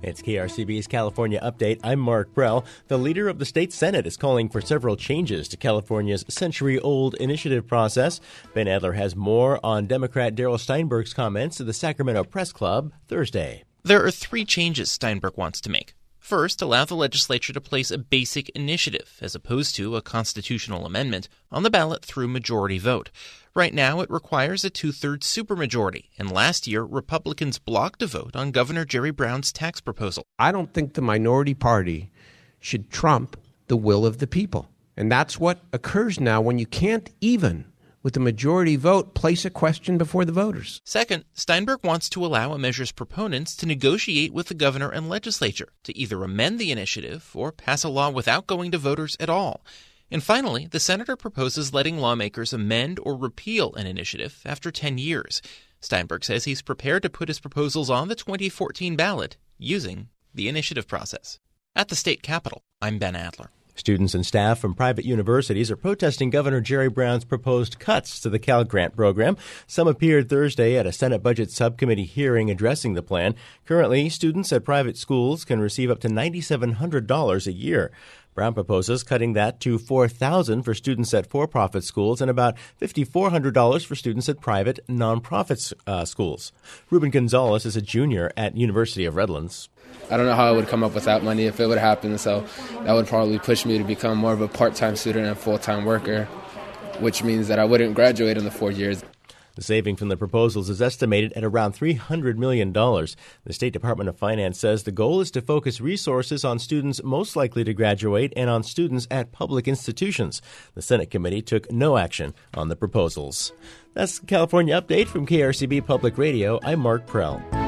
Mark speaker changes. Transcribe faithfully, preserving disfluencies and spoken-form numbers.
Speaker 1: It's K R C B's California Update. I'm Mark Brell. The leader of the state Senate is calling for several changes to California's century-old initiative process. Ben Adler has more on Democrat Darrell Steinberg's comments to the Sacramento Press Club Thursday.
Speaker 2: There are three changes Steinberg wants to make. First, allow the legislature to place a basic initiative, as opposed to a constitutional amendment, on the ballot through majority vote. Right now, it requires a two-thirds supermajority, and last year, Republicans blocked a vote on Governor Jerry Brown's tax proposal.
Speaker 3: I don't think the minority party should trump the will of the people. And that's what occurs now when you can't even, with the majority vote, place a question before the voters.
Speaker 2: Second, Steinberg wants to allow a measure's proponents to negotiate with the governor and legislature to either amend the initiative or pass a law without going to voters at all. And finally, the senator proposes letting lawmakers amend or repeal an initiative after ten years. Steinberg says he's prepared to put his proposals on the twenty fourteen ballot using the initiative process. At the state capitol, I'm Ben Adler.
Speaker 1: Students and staff from private universities are protesting Governor Jerry Brown's proposed cuts to the Cal Grant program. Some appeared Thursday at a Senate Budget Subcommittee hearing addressing the plan. Currently, students at private schools can receive up to nine thousand seven hundred dollars a year. Brown proposes cutting that to four thousand dollars for students at for-profit schools and about five thousand four hundred dollars for students at private nonprofit uh, schools. Ruben Gonzalez is a junior at University of Redlands.
Speaker 4: I don't know how I would come up with that money if it would happen, so that would probably push me to become more of a part-time student and full-time worker, which means that I wouldn't graduate in the four years.
Speaker 1: The saving from the proposals is estimated at around three hundred million dollars. The State Department of Finance says the goal is to focus resources on students most likely to graduate and on students at public institutions. The Senate committee took no action on the proposals. That's the California Update from K R C B Public Radio. I'm Mark Prell.